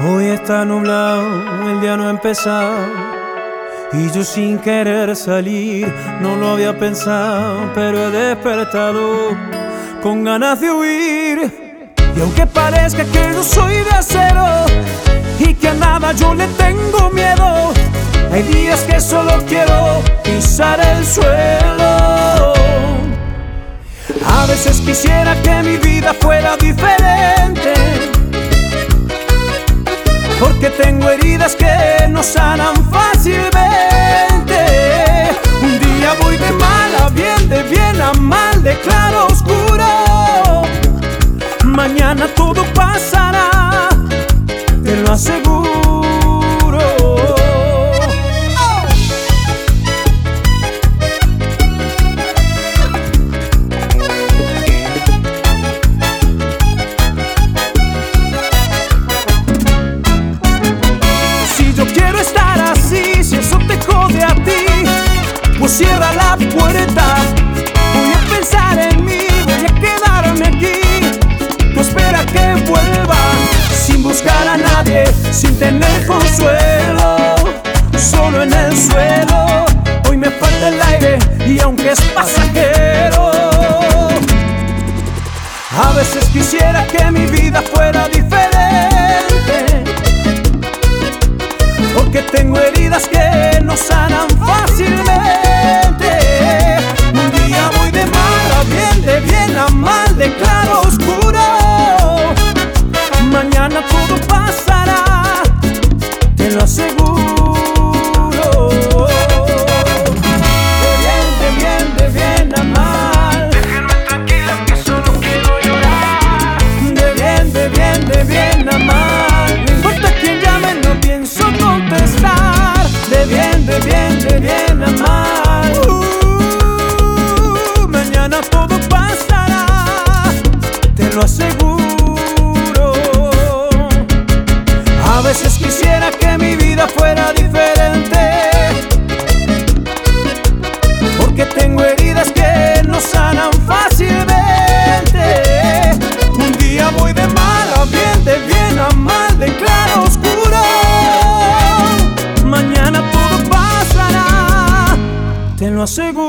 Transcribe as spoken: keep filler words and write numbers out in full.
Hoy está nublado, el día no ha empezado y yo sin querer salir, no lo había pensado, pero he despertado con ganas de huir. Y aunque parezca que no soy de acero y que a nada yo le tengo miedo, hay días que solo quiero pisar el suelo. A veces quisiera que mi vida fuera diferente, porque tengo heridas que no sanan fácilmente. Un día voy de mal a bien, de bien a mal, de claro a oscuro. Mañana todo pasará, te lo aseguro. Pues cierra la puerta, voy a pensar en mí, voy a quedarme aquí. Tú espera que vuelva, sin buscar a nadie, sin tener consuelo, solo en el suelo. Hoy me falta el aire y aunque es pasajero, a veces quisiera que mi vida fuera diferente, porque tengo heridas que no sanan fácilmente. Un día voy de mal a bien, de bien a mal, de claro a oscuro. Mañana todo pasará, te lo aseguro. De bien, de bien, de bien a mal. Déjenme tranquila que solo quiero llorar. De bien, de bien, de bien a mal. No importa quién llame, no pienso contestar. De bien, de bien, de bien a mal. uh, Mañana todo pasará, te lo aseguro. A veces quisiera que mi vida fuera diferente, porque tengo heridas que no sanan fácilmente. Un día voy de mal a bien, de bien a mal, de claro a oscuro. Mañana todo pasará, te lo aseguro.